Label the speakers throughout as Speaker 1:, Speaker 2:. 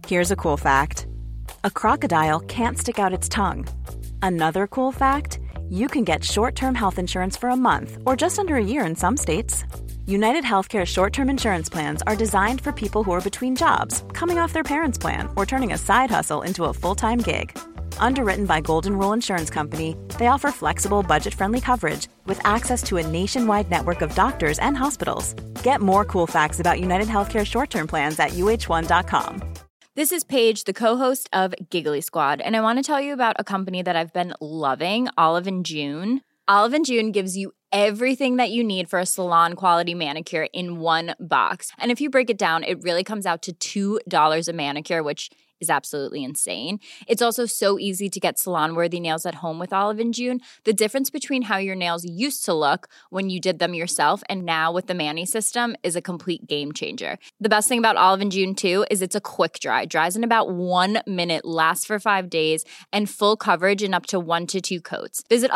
Speaker 1: Here's a cool fact. A crocodile can't stick out its tongue. Another cool fact, you can get short-term health insurance for a month or just under a year in some states. United Healthcare short-term insurance plans are designed for people who are between jobs, coming off their parents' plan, or turning a side hustle into a full-time gig. Underwritten by Golden Rule Insurance Company, they offer flexible, budget-friendly coverage with access to a nationwide network of doctors and hospitals. Get more cool facts about United Healthcare short-term plans at uh1.com.
Speaker 2: This is Paige, the co-host of Giggly Squad, and I want to tell you about a company that I've been loving, Olive & June. Olive & June gives you everything that you need for a salon-quality manicure in one box. And if you break it down, it really comes out to $2 a manicure, which is absolutely insane. It's also so easy to get salon-worthy nails at home with Olive & June. The difference between how your nails used to look when you did them yourself and now with the Mani system is a complete game changer. The best thing about Olive & June, too, is it's a quick dry. Dries in about 1 minute, lasts for 5 days, and full coverage in up to 1 to 2 coats. Visit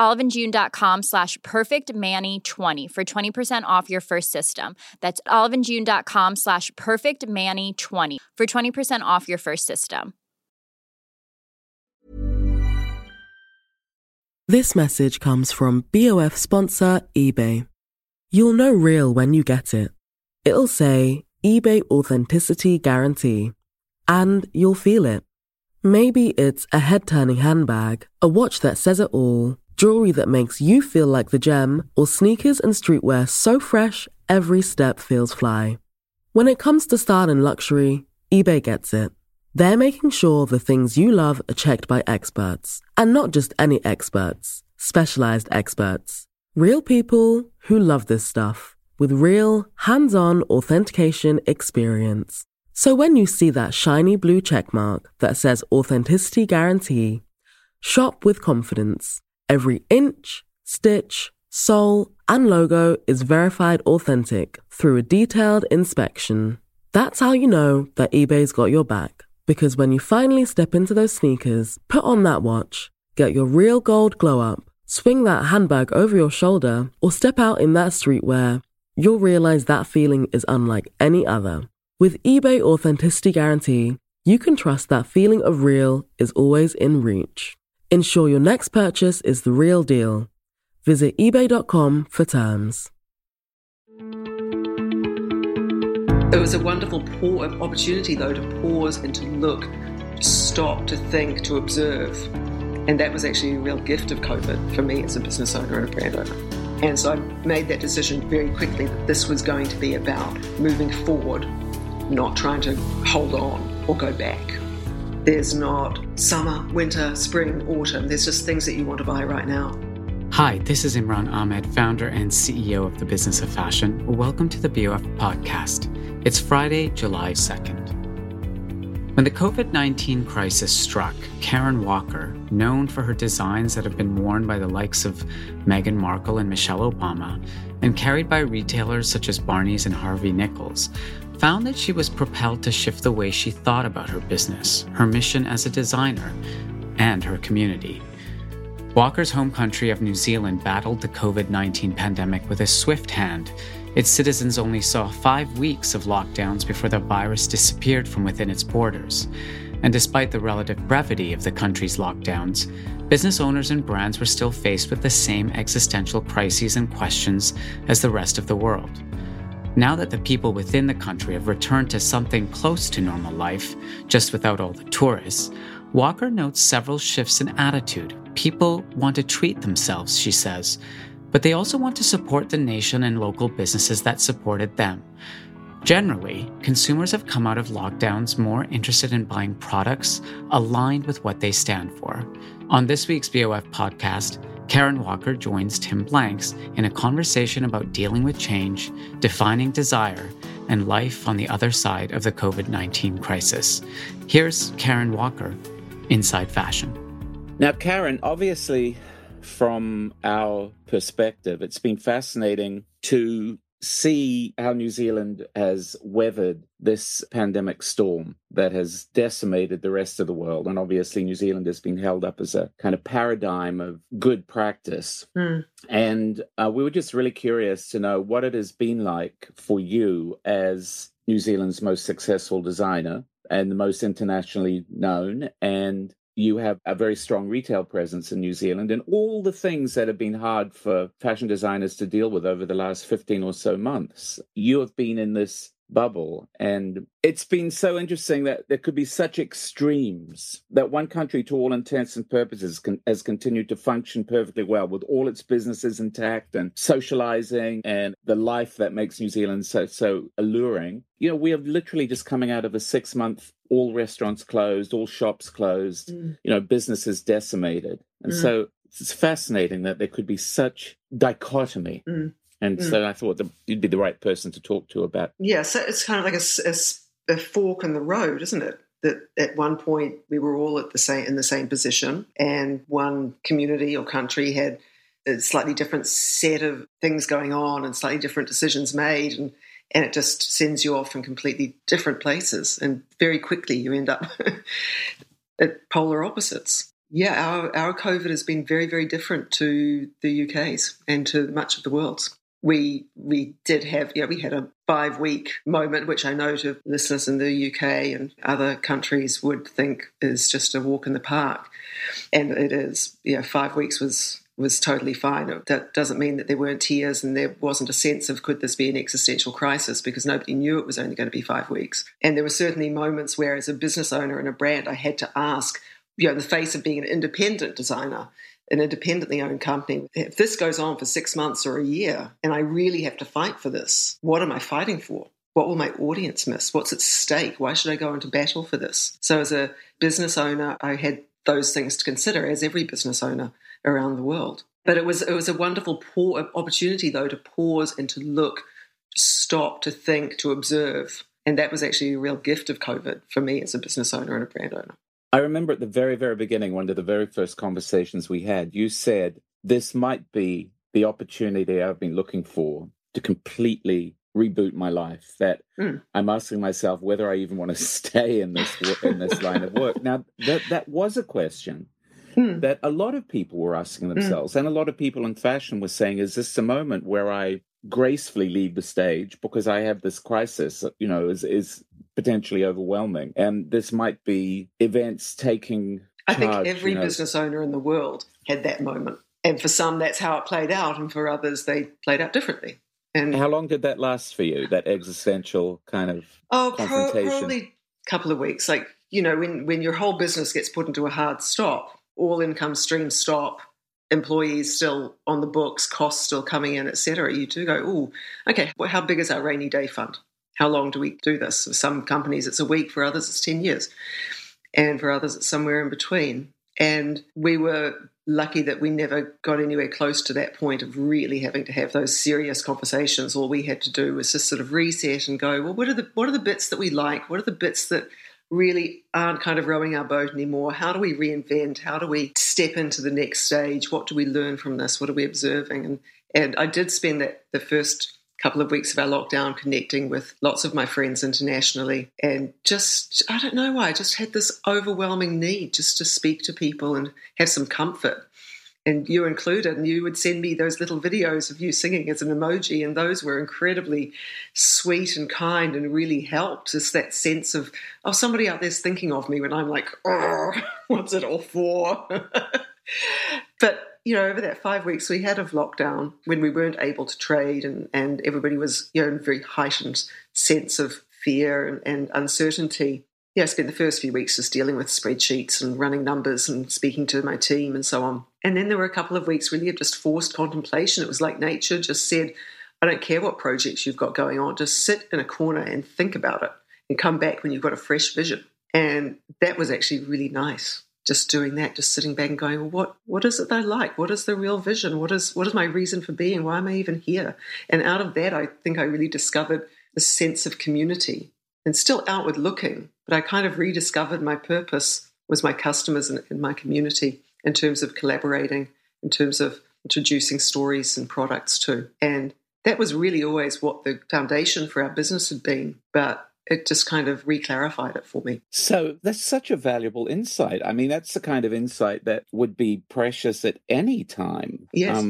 Speaker 2: oliveandjune.com/perfectmani20 for 20% off your first system. That's oliveandjune.com/perfectmani20 for 20% off your first system.
Speaker 3: This message comes from BOF sponsor eBay. You'll know real when you get it. It'll say eBay Authenticity Guarantee. And you'll feel it. Maybe it's a head-turning handbag, a watch that says it all, jewelry that makes you feel like the gem, or sneakers and streetwear so fresh every step feels fly. When it comes to style and luxury, eBay gets it. They're making sure the things you love are checked by experts. And not just any experts, specialized experts. Real people who love this stuff, with real, hands-on authentication experience. So when you see that shiny blue checkmark that says Authenticity Guarantee, shop with confidence. Every inch, stitch, sole, and logo is verified authentic through a detailed inspection. That's how you know that eBay's got your back. Because when you finally step into those sneakers, put on that watch, get your real gold glow up, swing that handbag over your shoulder, or step out in that streetwear, you'll realize that feeling is unlike any other. With eBay Authenticity Guarantee, you can trust that feeling of real is always in reach. Ensure your next purchase is the real deal. Visit ebay.com for terms.
Speaker 4: It was a wonderful opportunity, though, to pause and to look, to stop, to think, to observe. And that was actually a real gift of COVID for me as a business owner and a brand owner. And so I made that decision very quickly that this was going to be about moving forward, not trying to hold on or go back. There's not summer, winter, spring, autumn. There's just things that you want to buy right now.
Speaker 5: Hi, this is Imran Ahmed, founder and CEO of the Business of Fashion. Welcome to the BOF podcast. It's Friday, July 2nd. When the COVID-19 crisis struck, Karen Walker, known for her designs that have been worn by the likes of Meghan Markle and Michelle Obama, and carried by retailers such as Barney's and Harvey Nichols, found that she was propelled to shift the way she thought about her business, her mission as a designer, and her community. Walker's home country of New Zealand battled the COVID-19 pandemic with a swift hand. Its citizens only saw 5 weeks of lockdowns before the virus disappeared from within its borders. And despite the relative brevity of the country's lockdowns, business owners and brands were still faced with the same existential crises and questions as the rest of the world. Now that the people within the country have returned to something close to normal life, just without all the tourists, Walker notes several shifts in attitude. People want to treat themselves, she says, but they also want to support the nation and local businesses that supported them. Generally, consumers have come out of lockdowns more interested in buying products aligned with what they stand for. On this week's BOF podcast, Karen Walker joins Tim Blanks in a conversation about dealing with change, defining desire, and life on the other side of the COVID-19 crisis. Here's Karen Walker, Inside Fashion.
Speaker 6: Now, Karen, obviously, from our perspective, it's been fascinating to see how New Zealand has weathered this pandemic storm that has decimated the rest of the world. And obviously, New Zealand has been held up as a kind of paradigm of good practice. And we were just really curious to know what it has been like for you as New Zealand's most successful designer and the most internationally known. And you have a very strong retail presence in New Zealand, and all the things that have been hard for fashion designers to deal with over the last 15 or so months. You have been in this bubble, and it's been so interesting that there could be such extremes, that one country, to all intents and purposes, has continued to function perfectly well with all its businesses intact and socializing and the life that makes New Zealand so alluring. You know, we are literally just coming out of a 6-month, all restaurants closed, all shops closed, businesses decimated. And so it's fascinating that there could be such dichotomy. And so I thought that you'd be the right person to talk to about.
Speaker 4: Yeah, so it's kind of like a fork in the road, isn't it? That at one point we were all in the same position, and one community or country had a slightly different set of things going on and slightly different decisions made, and it just sends you off in completely different places, and very quickly you end up at polar opposites. Yeah, our COVID has been very, very different to the UK's and to much of the world's. We did have, we had a 5-week moment, which I know to listeners in the UK and other countries would think is just a walk in the park. And it is. 5 weeks was totally fine. That doesn't mean that there weren't tears and there wasn't a sense of, could this be an existential crisis, because nobody knew it was only going to be 5 weeks. And there were certainly moments where, as a business owner in a brand, I had to ask, in the face of being an independent designer, an independently owned company, if this goes on for 6 months or a year and I really have to fight for this, what am I fighting for? What will my audience miss? What's at stake? Why should I go into battle for this? So as a business owner, I had those things to consider, as every business owner around the world. But it was a wonderful opportunity, though, to pause and to look, to stop, to think, to observe. And that was actually a real gift of COVID for me as a business owner and a brand owner.
Speaker 6: I remember at the very, very beginning, one of the very first conversations we had, you said, this might be the opportunity I've been looking for to completely reboot my life, that I'm asking myself whether I even want to stay in this line of work. Now, that was a question that a lot of people were asking themselves, and a lot of people in fashion were saying, is this a moment where I gracefully leave the stage because I have this crisis, is potentially overwhelming, and this might be events taking charge. I think
Speaker 4: every business owner in the world had that moment, and for some that's how it played out, and for others they played out differently. And
Speaker 6: how long did that last for you, that existential kind of confrontation?
Speaker 4: Probably a couple of weeks. Like, when your whole business gets put into a hard stop, all income streams stop, employees still on the books, costs still coming in, etc. You do go, oh, okay, well, how big is our rainy day fund? How long do we do this? For some companies it's a week, for others it's 10 years. And for others it's somewhere in between. And we were lucky that we never got anywhere close to that point of really having to have those serious conversations. All we had to do was just sort of reset and go, well, what are the bits that we like? What are the bits that really aren't kind of rowing our boat anymore? How do we reinvent? How do we step into the next stage? What do we learn from this? What are we observing? And I did spend the first couple of weeks of our lockdown connecting with lots of my friends internationally, and just, I don't know why, I just had this overwhelming need just to speak to people and have some comfort. And you included, and you would send me those little videos of you singing as an emoji, and those were incredibly sweet and kind and really helped. Just that sense of, oh, somebody out there's thinking of me when I'm like, oh, what's it all for? But, over that 5 weeks we had of lockdown, when we weren't able to trade and everybody was, in a very heightened sense of fear and uncertainty. I spent the first few weeks just dealing with spreadsheets and running numbers and speaking to my team and so on. And then there were a couple of weeks really of just forced contemplation. It was like nature just said, I don't care what projects you've got going on, just sit in a corner and think about it and come back when you've got a fresh vision. And that was actually really nice. Just doing that, just sitting back and going, well, what is it that I like? What is the real vision? What is my reason for being? Why am I even here? And out of that, I think I really discovered a sense of community, and still outward looking, but I kind of rediscovered my purpose was my customers and my community, in terms of collaborating, in terms of introducing stories and products too. And that was really always what the foundation for our business had been. But it just kind of re-clarified it for me.
Speaker 6: So that's such a valuable insight. I mean, that's the kind of insight that would be precious at any time.
Speaker 4: Yes.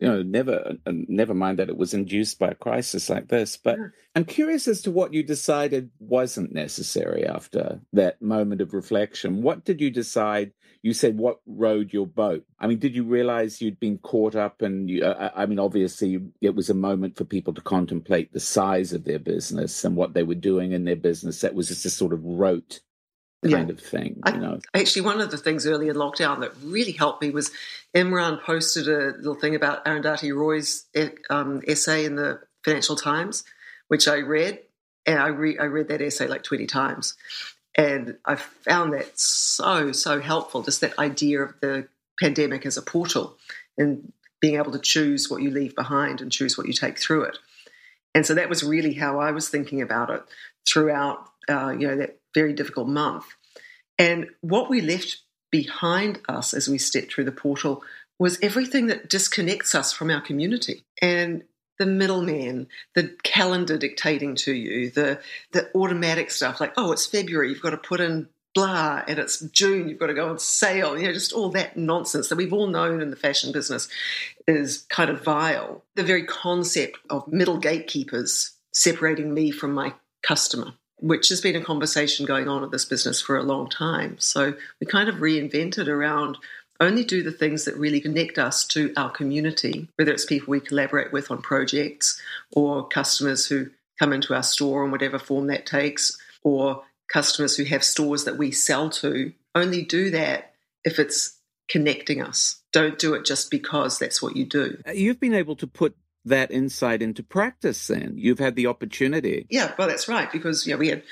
Speaker 6: Never mind that it was induced by a crisis like this. But I'm curious as to what you decided wasn't necessary after that moment of reflection. What did you decide? You said what rode your boat. I mean, did you realize you'd been caught up and obviously it was a moment for people to contemplate the size of their business and what they were doing in their business. That was just a sort of rote kind of thing,
Speaker 4: Actually, one of the things early in lockdown that really helped me was Imran posted a little thing about Arundhati Roy's essay in the Financial Times, which I read, and I read that essay like 20 times. And I found that so helpful, just that idea of the pandemic as a portal and being able to choose what you leave behind and choose what you take through it. And so that was really how I was thinking about it throughout, that very difficult month. And what we left behind us as we stepped through the portal was everything that disconnects us from our community. And the middleman, the calendar dictating to you, the automatic stuff like, oh, it's February, you've got to put in blah, and it's June, you've got to go on sale, just all that nonsense that we've all known in the fashion business is kind of vile. The very concept of middle gatekeepers separating me from my customer, which has been a conversation going on in this business for a long time. So we kind of reinvented around only do the things that really connect us to our community, whether it's people we collaborate with on projects or customers who come into our store in whatever form that takes, or customers who have stores that we sell to. Only do that if it's connecting us. Don't do it just because that's what you do.
Speaker 6: You've been able to put that insight into practice then. You've had the opportunity.
Speaker 4: Yeah, well, that's right, because we had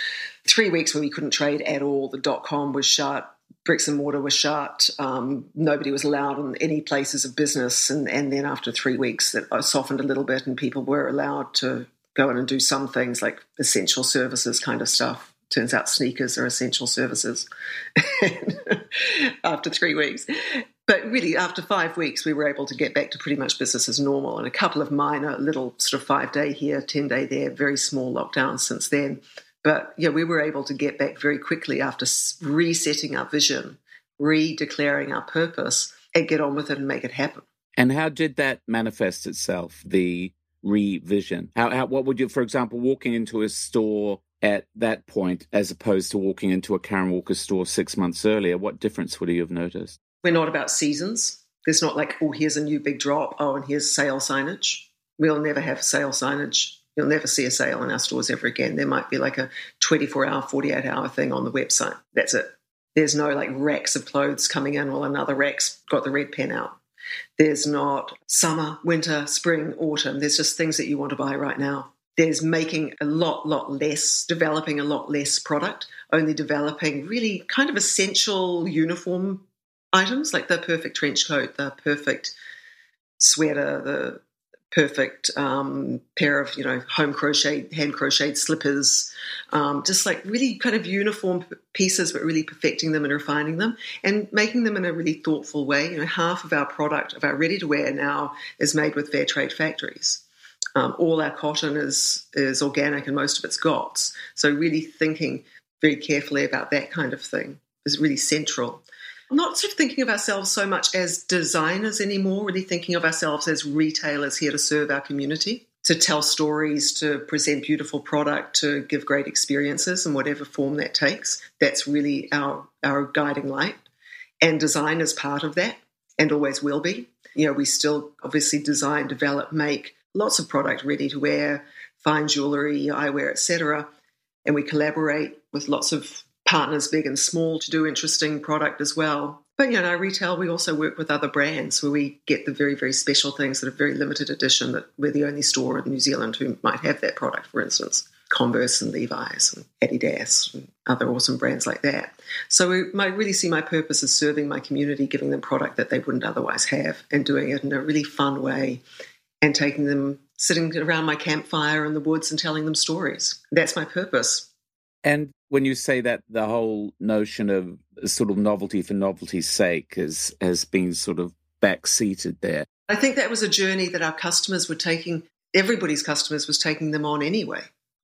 Speaker 4: 3 weeks where we couldn't trade at all. The .com was shut. Bricks and mortar was shut. Nobody was allowed in any places of business. And then after 3 weeks, that softened a little bit and people were allowed to go in and do some things like essential services kind of stuff. Turns out sneakers are essential services after 3 weeks. But really, after 5 weeks, we were able to get back to pretty much business as normal, and a couple of minor little sort of 5-day here, 10-day there, very small lockdowns since then. But we were able to get back very quickly after resetting our vision, redeclaring our purpose, and get on with it and make it happen.
Speaker 6: And how did that manifest itself, the revision? What would you, for example, walking into a store at that point as opposed to walking into a Karen Walker store 6 months earlier, what difference would you have noticed?
Speaker 4: We're not about seasons. There's not like, oh, here's a new big drop, oh, and here's sale signage. We'll never have sale signage. You'll never see a sale in our stores ever again. There might be like a 24-hour, 48-hour thing on the website. That's it. There's no like racks of clothes coming in while another rack's got the red pen out. There's not summer, winter, spring, autumn. There's just things that you want to buy right now. There's making a lot less, developing a lot less product, only developing really kind of essential uniform items like the perfect trench coat, the perfect sweater, the perfect pair of, hand crocheted slippers, just like really kind of uniform pieces, but really perfecting them and refining them and making them in a really thoughtful way. Half of our product, of our ready-to-wear now, is made with fair trade factories. All our cotton is organic and most of it's GOTS. So really thinking very carefully about that kind of thing is really central. I'm not sort of thinking of ourselves so much as designers anymore, really thinking of ourselves as retailers here to serve our community, to tell stories, to present beautiful product, to give great experiences in whatever form that takes. That's really our guiding light. And design is part of that and always will be. We still obviously design, develop, make lots of product ready to wear, fine jewellery, eyewear, etc. And we collaborate with lots of partners, big and small, to do interesting product as well. But, our retail, we also work with other brands where we get the very, very special things that are very limited edition, that we're the only store in New Zealand who might have that product, for instance. Converse and Levi's and Adidas and other awesome brands like that. So I really see my purpose as serving my community, giving them product that they wouldn't otherwise have, and doing it in a really fun way, and taking them, sitting around my campfire in the woods and telling them stories. That's my purpose.
Speaker 6: And when you say that, the whole notion of sort of novelty for novelty's sake has been sort of backseated there.
Speaker 4: I think that was a journey that our customers were taking, everybody's customers was taking them on anyway.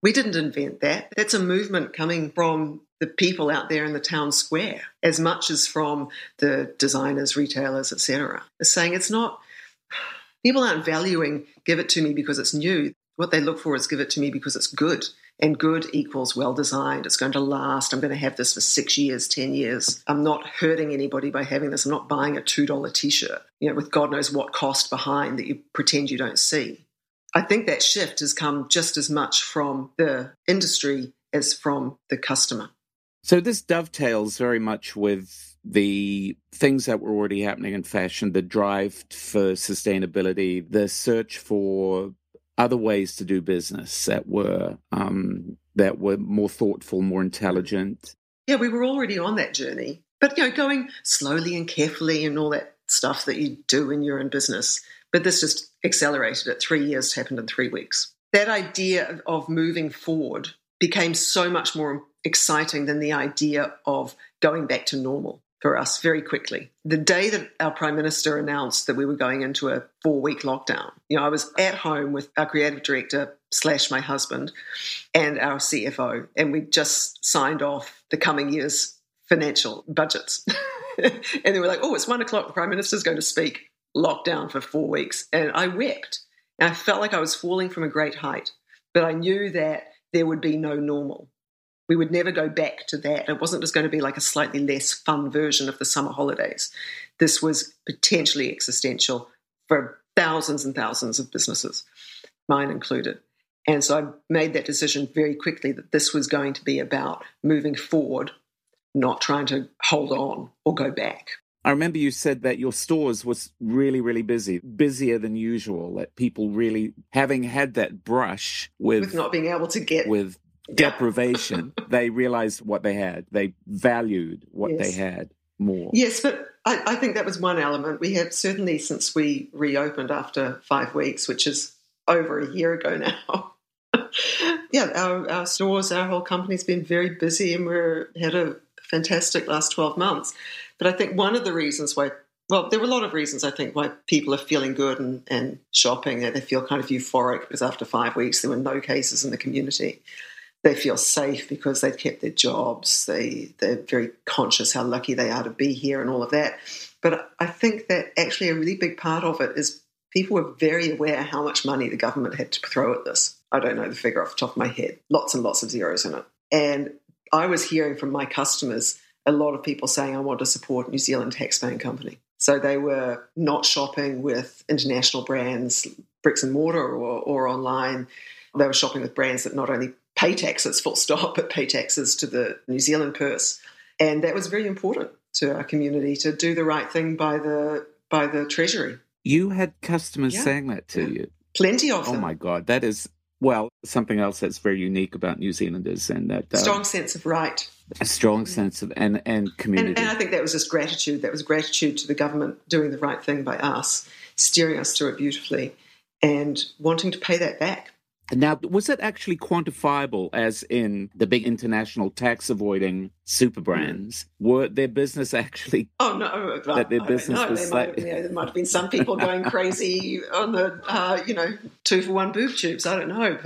Speaker 4: We didn't invent that. That's a movement coming from the people out there in the town square, as much as from the designers, retailers, etc. It's saying it's not, people aren't valuing give it to me because it's new. What they look for is give it to me because it's good. And good equals well designed. It's going to last. I'm going to have this for 6 years, 10 years. I'm not hurting anybody by having this. I'm not buying a $2 T-shirt, with God knows what cost behind that you pretend you don't see. I think that shift has come just as much from the industry as from the customer.
Speaker 6: So this dovetails very much with the things that were already happening in fashion, the drive for sustainability, the search for other ways to do business that were more thoughtful, more intelligent.
Speaker 4: Yeah, we were already on that journey, but going slowly and carefully and all that stuff that you do when you're in business. But this just accelerated it. 3 years happened in 3 weeks. That idea of moving forward became so much more exciting than the idea of going back to normal for us very quickly. The day that our Prime Minister announced that we were going into a 4-week lockdown, I was at home with our creative director / my husband and our CFO, and we just signed off the coming year's financial budgets. And they were like, oh, it's 1 o'clock, the Prime Minister's going to speak, lockdown for 4 weeks. And I wept. And I felt like I was falling from a great height, but I knew that there would be no normal. We would never go back to that. It wasn't just going to be like a slightly less fun version of the summer holidays. This was potentially existential for thousands and thousands of businesses, mine included. And so I made that decision very quickly that this was going to be about moving forward, not trying to hold on or go back.
Speaker 6: I remember you said that your stores was really, really busy, busier than usual, that people really, having had that brush with
Speaker 4: not being able to get...
Speaker 6: with deprivation, they realized what they had. They valued what they had more.
Speaker 4: Yes, but I think that was one element. We have certainly, since we reopened after 5 weeks, which is over a year ago now, our stores, our whole company's been very busy, and we've had a fantastic last 12 months. But I think one of the reasons why, well, there were a lot of reasons, I think, why people are feeling good and shopping. They feel kind of euphoric because after 5 weeks there were no cases in the community. They feel safe because they've kept their jobs. They're very conscious how lucky they are to be here and all of that. But I think that actually a really big part of it is people were very aware how much money the government had to throw at this. I don't know the figure off the top of my head. Lots and lots of zeros in it. And I was hearing from my customers a lot of people saying, I want to support New Zealand taxpaying company. So they were not shopping with international brands, bricks and mortar or online. They were shopping with brands that not only pay taxes, full stop, but pay taxes to the New Zealand purse. And that was very important to our community, to do the right thing by the Treasury.
Speaker 6: You had customers saying that to you?
Speaker 4: Plenty of them.
Speaker 6: Oh, my God. That is, well, something else that's very unique about New Zealanders. And that
Speaker 4: strong sense of right.
Speaker 6: A strong sense of, and community.
Speaker 4: And I think that was just gratitude. That was gratitude to the government doing the right thing by us, steering us through it beautifully, and wanting to pay that back.
Speaker 6: Now, was it actually quantifiable, as in the big international tax-avoiding super brands? Were their business actually...
Speaker 4: Oh, no.
Speaker 6: That their business was...
Speaker 4: There might have been some people going crazy on the, 2-for-1 boob tubes. I don't know.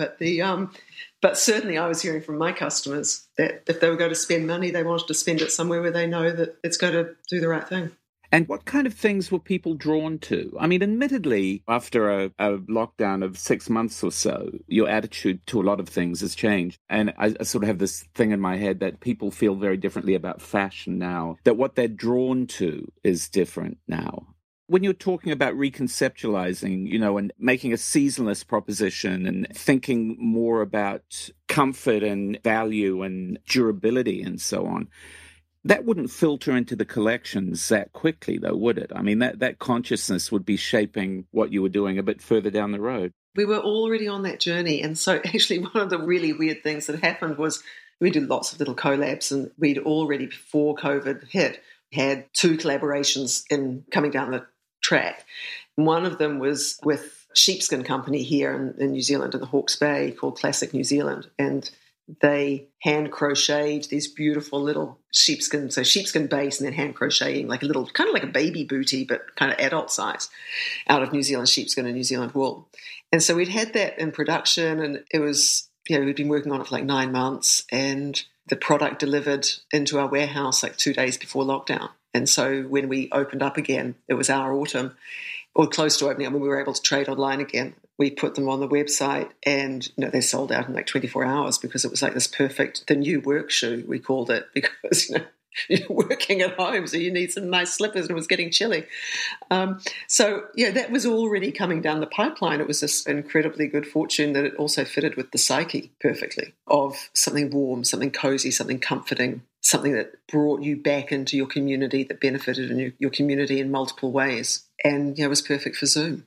Speaker 4: But certainly I was hearing from my customers that if they were going to spend money, they wanted to spend it somewhere where they know that it's going to do the right thing.
Speaker 6: And what kind of things were people drawn to? I mean, admittedly, after a lockdown of 6 months or so, your attitude to a lot of things has changed. And I sort of have this thing in my head that people feel very differently about fashion now, that what they're drawn to is different now. When you're talking about reconceptualizing, and making a seasonless proposition and thinking more about comfort and value and durability and so on, that wouldn't filter into the collections that quickly, though, would it? I mean, that consciousness would be shaping what you were doing a bit further down the road.
Speaker 4: We were already on that journey. And so actually one of the really weird things that happened was we did lots of little collabs, and we'd already, before COVID hit, had 2 collaborations coming down the track. One of them was with sheepskin company here in New Zealand, in the Hawke's Bay, called Classic New Zealand. And they hand crocheted these beautiful little sheepskin base, and then hand crocheting like a little, kind of like a baby bootie, but kind of adult size, out of New Zealand sheepskin and New Zealand wool. And so we'd had that in production, and it was we'd been working on it for like 9 months, and the product delivered into our warehouse like 2 days before lockdown. And so when we opened up again, it was our autumn, or close to opening up, when we were able to trade online again. We put them on the website, and they sold out in like 24 hours because it was like this perfect, the new work shoe, we called it, because you're working at home, so you need some nice slippers, and it was getting chilly. That was already coming down the pipeline. It was this incredibly good fortune that it also fitted with the psyche perfectly, of something warm, something cozy, something comforting, something that brought you back into your community, that benefited in your community in multiple ways. And it was perfect for Zoom.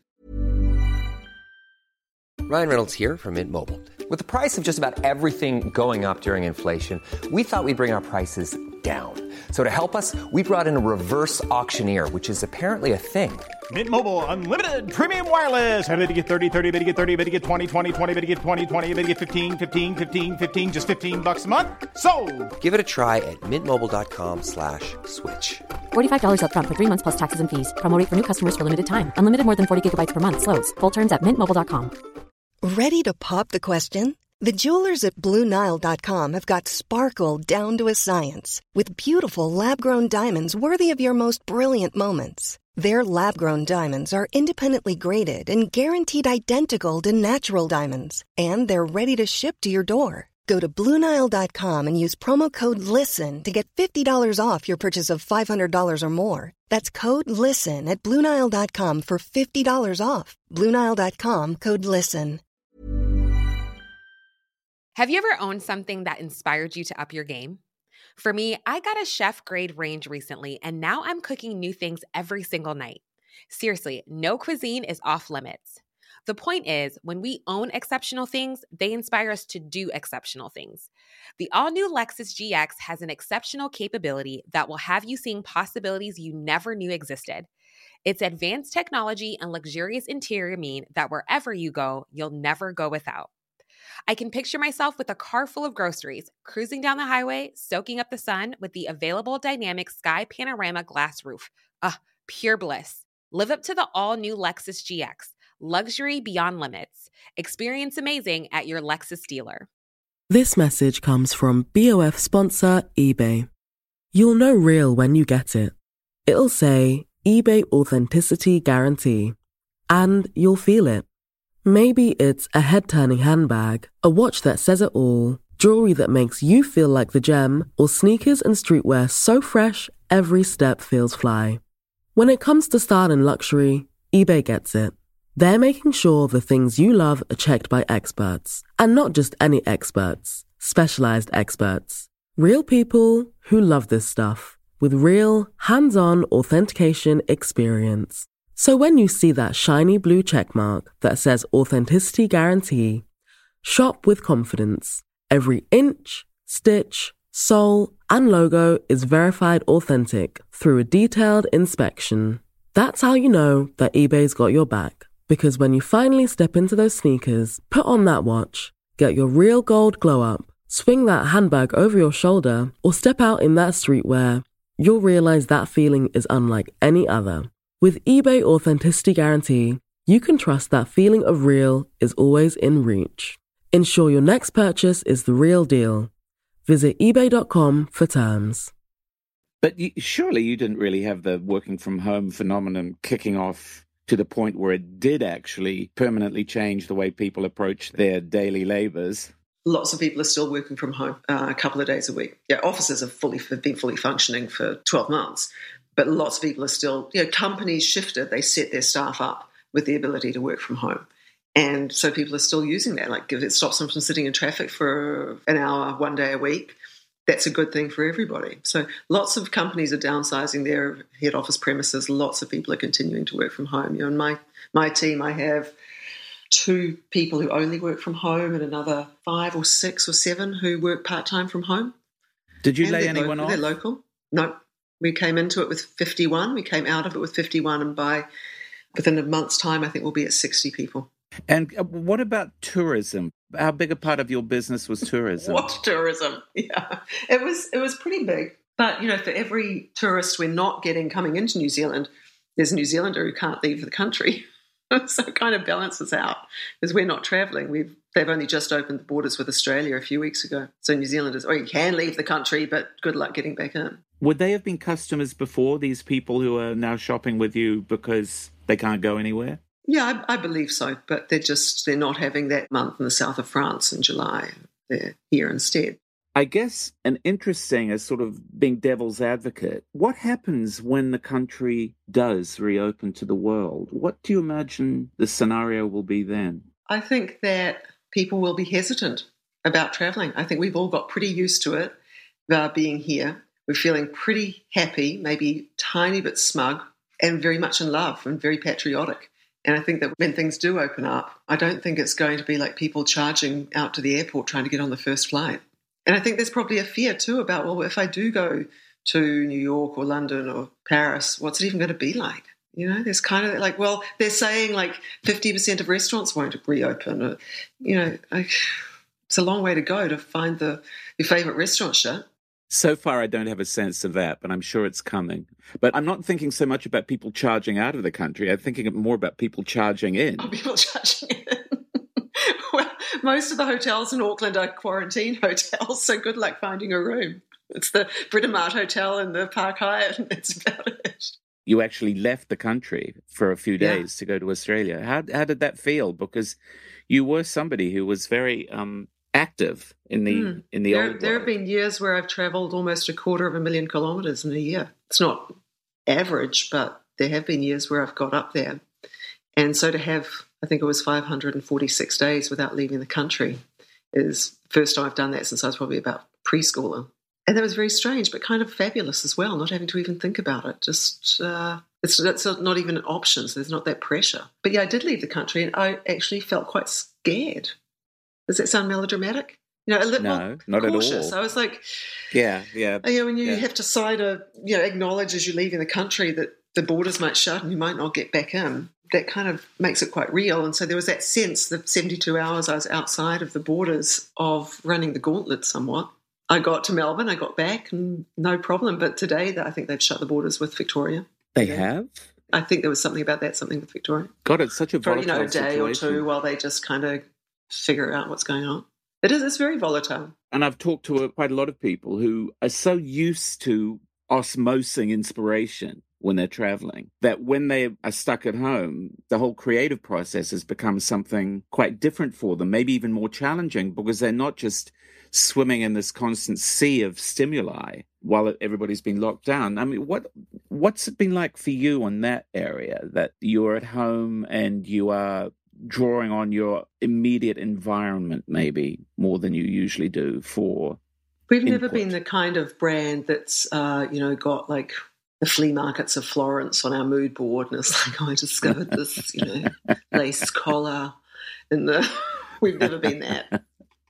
Speaker 7: Ryan Reynolds here from Mint Mobile. With the price of just about everything going up during inflation, we thought we'd bring our prices down. So to help us, we brought in a reverse auctioneer, which is apparently a thing.
Speaker 8: Mint Mobile Unlimited Premium Wireless. How to get 30, 30, bit to get 30, bit to get 20, 20, 20, bit to get 20, 20, bit to get 15, 15, 15, 15, just $15 a month? Sold! Give it a try at mintmobile.com/switch.
Speaker 9: $45 up front for 3 months plus taxes and fees. Promo rate for new customers for limited time. Unlimited more than 40 gigabytes per month. Slows full terms at mintmobile.com.
Speaker 10: Ready to pop the question? The jewelers at BlueNile.com have got sparkle down to a science with beautiful lab-grown diamonds worthy of your most brilliant moments. Their lab-grown diamonds are independently graded and guaranteed identical to natural diamonds, and they're ready to ship to your door. Go to BlueNile.com and use promo code LISTEN to get $50 off your purchase of $500 or more. That's code LISTEN at BlueNile.com for $50 off. BlueNile.com, code LISTEN.
Speaker 11: Have you ever owned something that inspired you to up your game? For me, I got a chef-grade range recently, and now I'm cooking new things every single night. Seriously, no cuisine is off limits. The point is, when we own exceptional things, they inspire us to do exceptional things. The all-new Lexus GX has an exceptional capability that will have you seeing possibilities you never knew existed. Its advanced technology and luxurious interior mean that wherever you go, you'll never go without. I can picture myself with a car full of groceries, cruising down the highway, soaking up the sun with the available dynamic sky panorama glass roof. Pure bliss. Live up to the all-new Lexus GX. Luxury beyond limits. Experience amazing at your Lexus dealer.
Speaker 3: This message comes from BOF sponsor eBay. You'll know real when you get it. It'll say eBay Authenticity Guarantee. And you'll feel it. Maybe it's a head-turning handbag, a watch that says it all, jewelry that makes you feel like the gem, or sneakers and streetwear so fresh every step feels fly. When it comes to style and luxury, eBay gets it. They're making sure the things you love are checked by experts. And not just any experts, specialized experts. Real people who love this stuff, with real, hands-on authentication experience. So when you see that shiny blue checkmark that says Authenticity Guarantee, shop with confidence. Every inch, stitch, sole, and logo is verified authentic through a detailed inspection. That's how you know that eBay's got your back. Because when you finally step into those sneakers, put on that watch, get your real gold glow up, swing that handbag over your shoulder, or step out in that streetwear, you'll realize that feeling is unlike any other. With eBay Authenticity Guarantee, you can trust that feeling of real is always in reach. Ensure your next purchase is the real deal. Visit ebay.com for terms.
Speaker 6: But surely you didn't really have the working from home phenomenon kicking off to the point where it did actually permanently change the way people approach their daily labors.
Speaker 4: Lots of people are still working from home a couple of days a week. Yeah, offices have been fully functioning for 12 months. But lots of people are still, companies shifted. They set their staff up with the ability to work from home. And so people are still using that. Like if it stops them from sitting in traffic for an hour, 1 day a week, that's a good thing for everybody. So lots of companies are downsizing their head office premises. Lots of people are continuing to work from home. In my team, I have 2 people who only work from home and another 5 or 6 or 7 who work part-time from home.
Speaker 6: Did you lay anyone off?
Speaker 4: They're local. No. We came into it with 51. We came out of it with 51. And within a month's time, I think we'll be at 60 people.
Speaker 6: And what about tourism? How big a part of your business was tourism?
Speaker 4: What tourism? Yeah, it was pretty big. But, for every tourist we're not getting coming into New Zealand, there's a New Zealander who can't leave the country. So it kind of balances out because we're not travelling. They've only just opened the borders with Australia a few weeks ago. So New Zealanders, you can leave the country, but good luck getting back in.
Speaker 6: Would they have been customers before, these people who are now shopping with you because they can't go anywhere?
Speaker 4: Yeah, I believe so. But they're not having that month in the south of France in July. They're here instead.
Speaker 6: I guess an interesting, as sort of being devil's advocate, what happens when the country does reopen to the world? What do you imagine the scenario will be then?
Speaker 4: I think that people will be hesitant about travelling. I think we've all got pretty used to it, about being here. We're feeling pretty happy, maybe tiny bit smug, and very much in love and very patriotic. And I think that when things do open up, I don't think it's going to be like people charging out to the airport trying to get on the first flight. And I think there's probably a fear too about, well, if I do go to New York or London or Paris, what's it even going to be like? You know, there's kind of like, well, they're saying like 50% of restaurants won't reopen. Or, you know, it's a long way to go to find your favourite restaurant shut.
Speaker 6: So far, I don't have a sense of that, but I'm sure it's coming. But I'm not thinking so much about people charging out of the country. I'm thinking more about people charging in.
Speaker 4: Oh, people charging in. Well, most of the hotels in Auckland are quarantine hotels, so good luck finding a room. It's the Britomart Hotel and the Park Hyatt, and that's about it.
Speaker 6: You actually left the country for a few days to go to Australia. How did that feel? Because you were somebody who was very active in the old world.
Speaker 4: There have been years where I've travelled almost 250,000 kilometres in a year. It's not average, but there have been years where I've got up there. And so to have, I think it was 546 days without leaving the country is the first time I've done that since I was probably about preschooler. And that was very strange, but kind of fabulous as well, not having to even think about it. Just it's not even an option, so there's not that pressure. But yeah, I did leave the country, and I actually felt quite scared. Does that sound melodramatic? You know, a little
Speaker 6: not
Speaker 4: cautious.
Speaker 6: at all.
Speaker 4: I was like,
Speaker 6: yeah.
Speaker 4: When you have to acknowledge as you're leaving the country that the borders might shut and you might not get back in, that kind of makes it quite real. And so there was that sense, the 72 hours I was outside of the borders, of running the gauntlet somewhat. I got to Melbourne, I got back, and no problem. But today, I think they've shut the borders with Victoria.
Speaker 6: They have?
Speaker 4: I think there was something with Victoria.
Speaker 6: God, it's such a volatile
Speaker 4: a day
Speaker 6: situation.
Speaker 4: Or two while they just kind of figure out what's going on. It's very volatile.
Speaker 6: And I've talked to quite a lot of people who are so used to osmosing inspiration when they're traveling that when they are stuck at home, the whole creative process has become something quite different for them, maybe even more challenging, because they're not just swimming in this constant sea of stimuli while everybody's been locked down. I mean, what's it been like for you on that area, that you're at home and you are drawing on your immediate environment maybe more than you usually do for
Speaker 4: We've
Speaker 6: input?
Speaker 4: never been the kind of brand that's, got like the flea markets of Florence on our mood board, and it's like, I discovered this, lace collar we've never been that.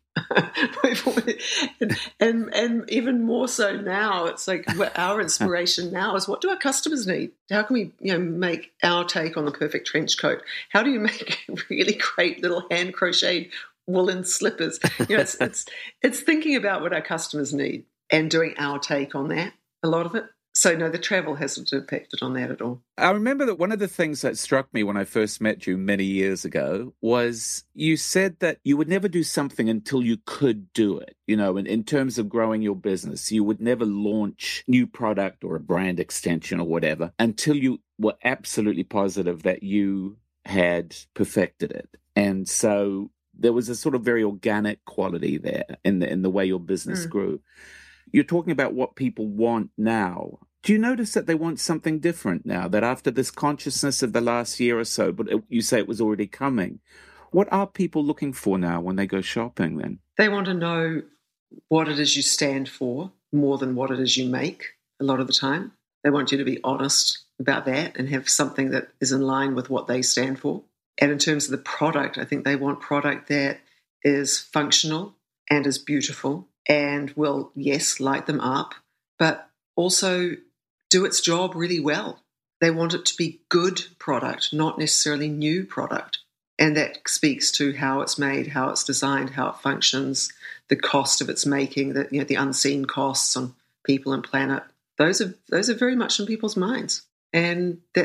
Speaker 4: and even more so now, it's like our inspiration now is, what do our customers need? How can we make our take on the perfect trench coat? How do you make really great little hand crocheted woolen slippers? It's thinking about what our customers need and doing our take on that, a lot of it. So, no, the travel hasn't impacted on that at all.
Speaker 6: I remember that one of the things that struck me when I first met you many years ago was you said that you would never do something until you could do it. In terms of growing your business, you would never launch new product or a brand extension or whatever until you were absolutely positive that you had perfected it. And so there was a sort of very organic quality there in the way your business grew. You're talking about what people want now. Do you notice that they want something different now, that after this consciousness of the last year or so, but you say it was already coming, what are people looking for now when they go shopping then?
Speaker 4: They want to know what it is you stand for more than what it is you make a lot of the time. They want you to be honest about that and have something that is in line with what they stand for. And in terms of the product, I think they want product that is functional and is beautiful and will, yes, light them up, but also do its job really well. They want it to be good product, not necessarily new product. And that speaks to how it's made, how it's designed, how it functions, the cost of its making, the unseen costs on people and planet. Those are very much in people's minds. And that's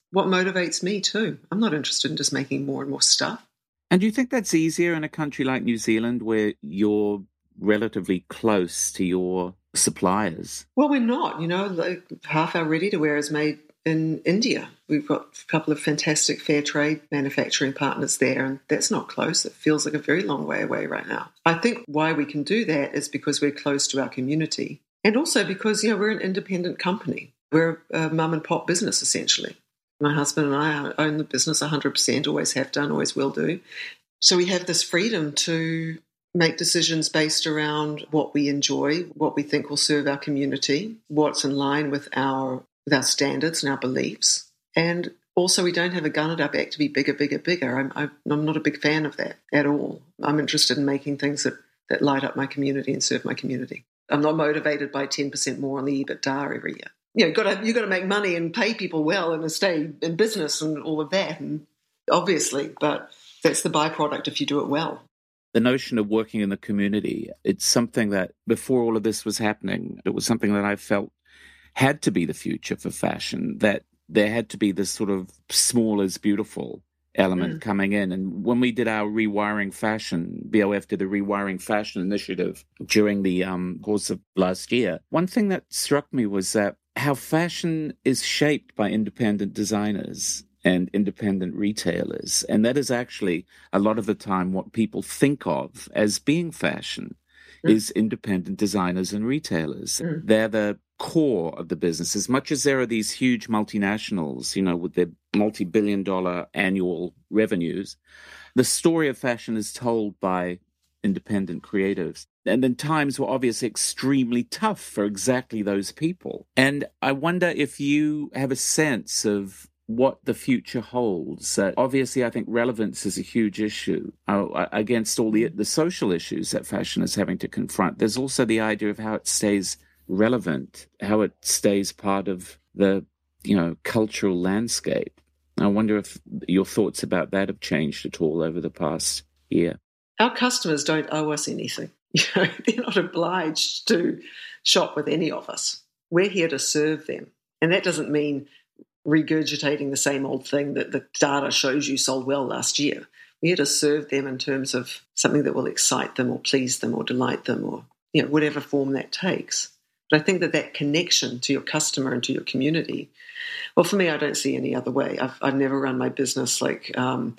Speaker 4: what motivates me too. I'm not interested in just making more and more stuff.
Speaker 6: And do you think that's easier in a country like New Zealand where you're relatively close to your suppliers?
Speaker 4: Well, we're not. Like half our ready-to-wear is made in India. We've got a couple of fantastic fair trade manufacturing partners there, and that's not close. It feels like a very long way away right now. I think why we can do that is because we're close to our community, and also because we're an independent company. We're a mum and pop business, essentially. My husband and I own the business 100%, always have done, always will do. So we have this freedom to make decisions based around what we enjoy, what we think will serve our community, what's in line with our standards and our beliefs. And also we don't have a gun at our back to be bigger, bigger, bigger. I'm not a big fan of that at all. I'm interested in making things that light up my community and serve my community. I'm not motivated by 10% more on the EBITDA every year. You've got to make money and pay people well and stay in business and all of that, and obviously, but that's the byproduct if you do it well.
Speaker 6: The notion of working in the community, it's something that before all of this was happening, it was something that I felt had to be the future for fashion, that there had to be this sort of small is beautiful element coming in. And when we did our Rewiring Fashion, BOF did a Rewiring Fashion initiative during the course of last year, one thing that struck me was that how fashion is shaped by independent designers and independent retailers. And that is actually a lot of the time what people think of as being fashion is independent designers and retailers. They're the core of the business. As much as there are these huge multinationals, with their multi-billion-dollar annual revenues, the story of fashion is told by independent creatives. And then times were obviously extremely tough for exactly those people. And I wonder if you have a sense of what the future holds. Obviously, I think relevance is a huge issue against all the social issues that fashion is having to confront. There's also the idea of how it stays relevant, how it stays part of the, cultural landscape. I wonder if your thoughts about that have changed at all over the past year.
Speaker 4: Our customers don't owe us anything. They're not obliged to shop with any of us. We're here to serve them. And that doesn't mean regurgitating the same old thing that the data shows you sold well last year. We're here to serve them in terms of something that will excite them or please them or delight them or, whatever form that takes. But I think that connection to your customer and to your community, well, for me, I don't see any other way. I've never run my business like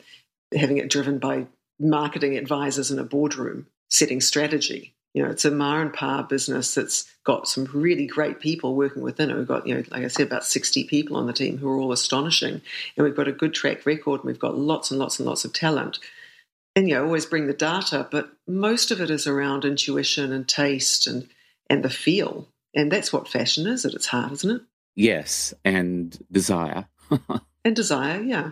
Speaker 4: having it driven by marketing advisors in a boardroom setting strategy. It's a ma and pa business that's got some really great people working within it. We've got, like I said, about 60 people on the team who are all astonishing. And we've got a good track record, and we've got lots and lots and lots of talent. And, always bring the data, but most of it is around intuition and taste and the feel. And that's what fashion is at its heart, isn't it?
Speaker 6: Yes, and desire.
Speaker 4: And desire, yeah.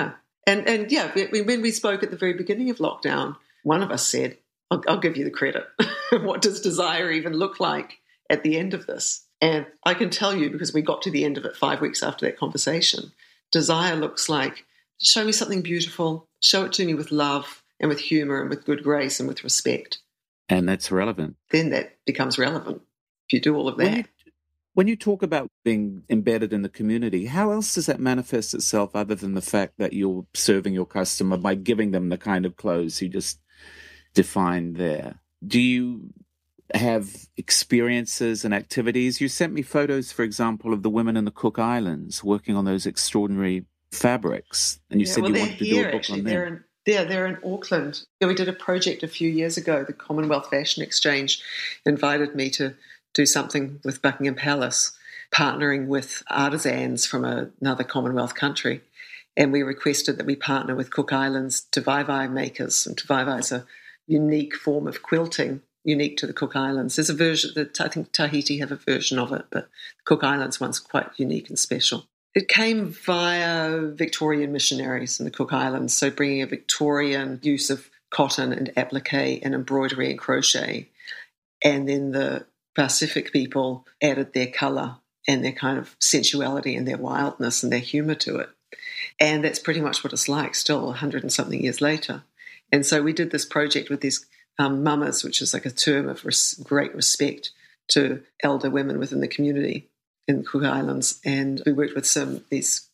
Speaker 4: And when we spoke at the very beginning of lockdown, one of us said, I'll give you the credit. What does desire even look like at the end of this? And I can tell you, because we got to the end of it 5 weeks after that conversation, desire looks like, show me something beautiful, show it to me with love and with humor and with good grace and with respect.
Speaker 6: And that's relevant.
Speaker 4: Then that becomes relevant if you do all of that.
Speaker 6: When you talk about being embedded in the community, how else does that manifest itself other than the fact that you're serving your customer by giving them the kind of clothes you just defined there? Do you have experiences and activities? You sent me photos, for example, of the women in the Cook Islands working on those extraordinary fabrics. And you said you wanted to do a book on them.
Speaker 4: They're in Auckland. We did a project a few years ago. The Commonwealth Fashion Exchange invited me to do something with Buckingham Palace, partnering with artisans from another Commonwealth country. And we requested that we partner with Cook Islands Tavaivai makers. And Tavaivai is a unique form of quilting, unique to the Cook Islands. There's a version, I think Tahiti have a version of it, but the Cook Islands one's quite unique and special. It came via Victorian missionaries in the Cook Islands, so bringing a Victorian use of cotton and applique and embroidery and crochet. And then the Pacific people added their colour and their kind of sensuality and their wildness and their humour to it. And that's pretty much what it's like still 100 and something years later. And so we did this project with these mamas, which is like a term of great respect to elder women within the community in the Cook Islands. And we worked with these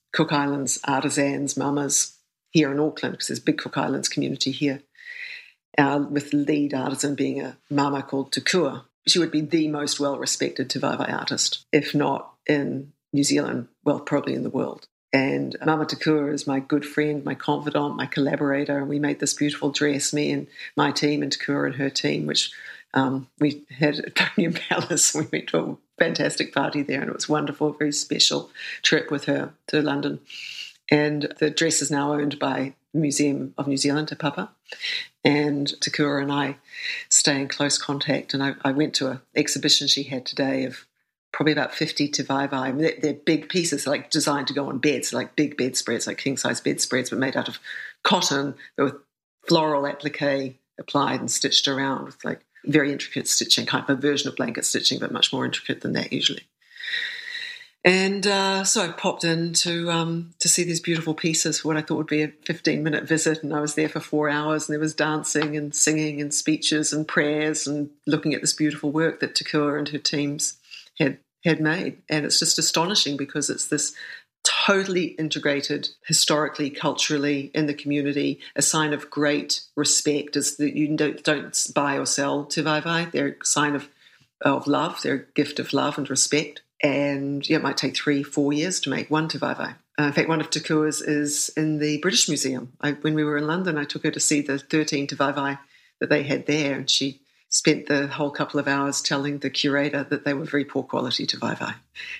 Speaker 4: Cook Islands artisans, mamas here in Auckland, because there's a big Cook Islands community here, with the lead artisan being a mama called Tukua. She would be the most well-respected Te Vaivai artist, if not in New Zealand, well, probably in the world. And Mama Tukua is my good friend, my confidant, my collaborator, and we made this beautiful dress, me and my team, and Tukua and her team, which we had at Buckingham Palace. We went to a fantastic party there, and it was wonderful, a very special trip with her to London. And the dress is now owned by the Museum of New Zealand, Te Papa, and Tukua and I stay in close contact. And I went to an exhibition she had today of probably about 50 Te Vaivai. I mean, they're big pieces, like designed to go on beds, like big bedspreads, like king-size bedspreads, but made out of cotton, but with floral applique applied and stitched around with like very intricate stitching, kind of a version of blanket stitching, but much more intricate than that usually. And so I popped in to see these beautiful pieces for what I thought would be a 15-minute visit, and I was there for 4 hours, and there was dancing and singing and speeches and prayers and looking at this beautiful work that Tukua and her teams had made. And it's just astonishing because it's this totally integrated historically, culturally in the community. A sign of great respect is that you don't buy or sell Te Vaivai. They're a sign of love. They're a gift of love and respect. And it might take 3-4 years to make one Te Vaivai. In fact, one of Tukua's is in the British Museum. When we were in London, I took her to see the 13 Te Vaivai that they had there, and she spent the whole couple of hours telling the curator that they were very poor quality Te Vaivai.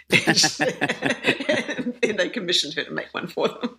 Speaker 4: And then they commissioned her to make one for them.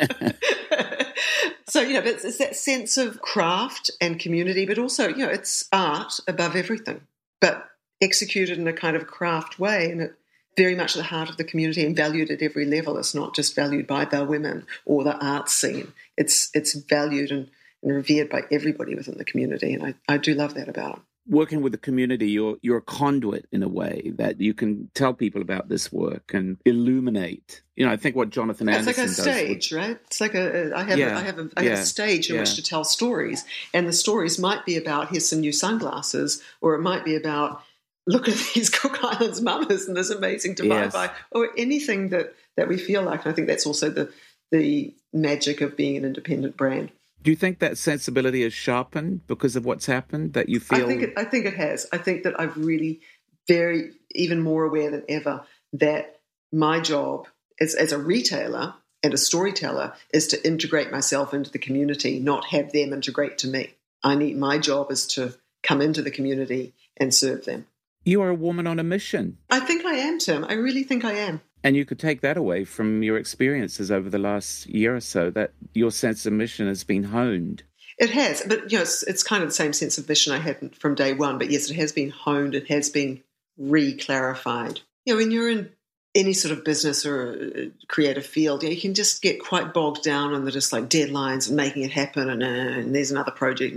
Speaker 4: So, but it's that sense of craft and community, but also, it's art above everything, but executed in a kind of craft way, and it very much at the heart of the community and valued at every level. It's not just valued by the women or the art scene. It's valued and revered by everybody within the community, and I do love that about it.
Speaker 6: Working with the community, you're a conduit in a way that you can tell people about this work and illuminate. I think what Jonathan Anderson does.
Speaker 4: It's like a stage, right? It's like I have a stage in which to tell stories, and the stories might be about here's some new sunglasses, or it might be about look at these Cook Islands mamas and this amazing Te Vaivai, or anything that we feel like. And I think that's also the magic of being an independent brand.
Speaker 6: Do you think that sensibility is sharpened because of what's happened, that you feel?
Speaker 4: I think it has. I think that I've really even more aware than ever that my job as a retailer and a storyteller is to integrate myself into the community, not have them integrate to me. My job is to come into the community and serve them.
Speaker 6: You are a woman on a mission.
Speaker 4: I think I am, Tim. I really think I am.
Speaker 6: And you could take that away from your experiences over the last year or so, that your sense of mission has been honed.
Speaker 4: It has, but it's kind of the same sense of mission I had from day one. But yes, it has been honed. It has been re-clarified. When you're in any sort of business or creative field, you can just get quite bogged down on the just like deadlines and making it happen, and there's another project.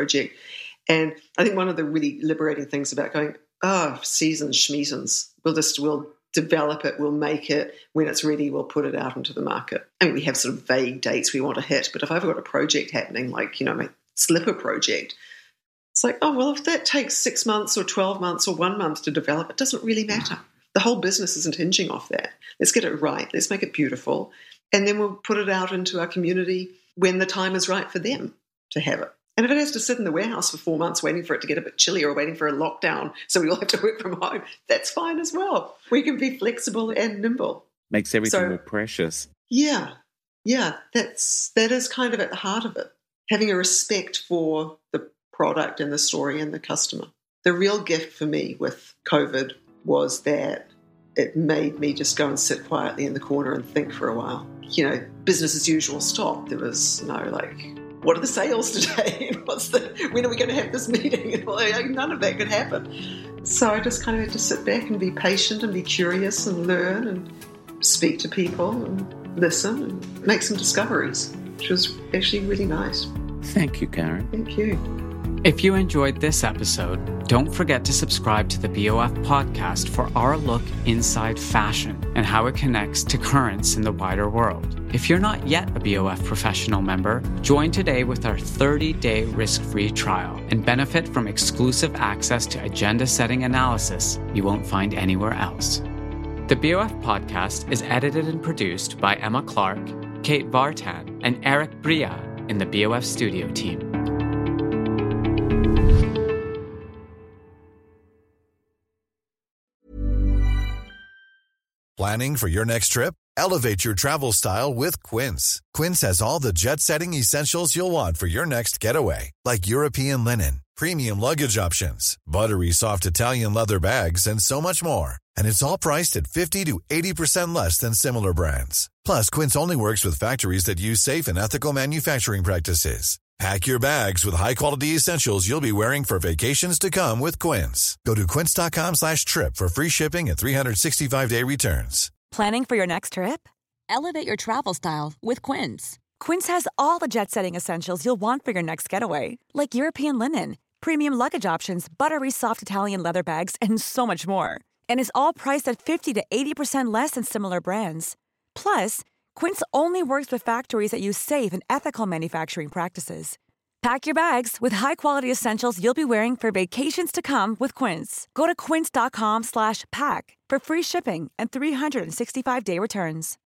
Speaker 4: And I think one of the really liberating things about going, seasons, schmeasons, we'll develop it, we'll make it. When it's ready, we'll put it out into the market. I mean, we have sort of vague dates we want to hit, but if I've got a project happening, like, my slipper project, it's like, if that takes 6 months or 12 months or 1 month to develop, it doesn't really matter. The whole business isn't hinging off that. Let's get it right. Let's make it beautiful. And then we'll put it out into our community when the time is right for them to have it. And if it has to sit in the warehouse for 4 months waiting for it to get a bit chilly or waiting for a lockdown so we all have to work from home, that's fine as well. We can be flexible and nimble.
Speaker 6: Makes everything more precious.
Speaker 4: Yeah. That is kind of at the heart of it. Having a respect for the product and the story and the customer. The real gift for me with COVID was that it made me just go and sit quietly in the corner and think for a while. Business as usual stopped. There was what are the sales today? When are we going to have this meeting? None of that could happen. So I just kind of had to sit back and be patient and be curious and learn and speak to people and listen and make some discoveries, which was actually really nice.
Speaker 6: Thank you, Karen.
Speaker 4: Thank you.
Speaker 5: If you enjoyed this episode, don't forget to subscribe to the BOF podcast for our look inside fashion and how it connects to currents in the wider world. If you're not yet a BOF professional member, join today with our 30-day risk-free trial and benefit from exclusive access to agenda-setting analysis you won't find anywhere else. The BOF podcast is edited and produced by Emma Clark, Kate Vartan, and Eric Bria in the BOF studio team.
Speaker 12: Planning for your next trip? Elevate your travel style with Quince. Quince has all the jet-setting essentials you'll want for your next getaway, like European linen, premium luggage options, buttery soft Italian leather bags, and so much more. And it's all priced at 50 to 80% less than similar brands. Plus, Quince only works with factories that use safe and ethical manufacturing practices. Pack your bags with high-quality essentials you'll be wearing for vacations to come with Quince. Go to quince.com/trip for free shipping and 365-day returns.
Speaker 13: Planning for your next trip? Elevate your travel style with Quince. Quince has all the jet-setting essentials you'll want for your next getaway, like European linen, premium luggage options, buttery soft Italian leather bags, and so much more. And is all priced at 50 to 80% less than similar brands. Plus, Quince only works with factories that use safe and ethical manufacturing practices. Pack your bags with high-quality essentials you'll be wearing for vacations to come with Quince. Go to quince.com/pack for free shipping and 365-day returns.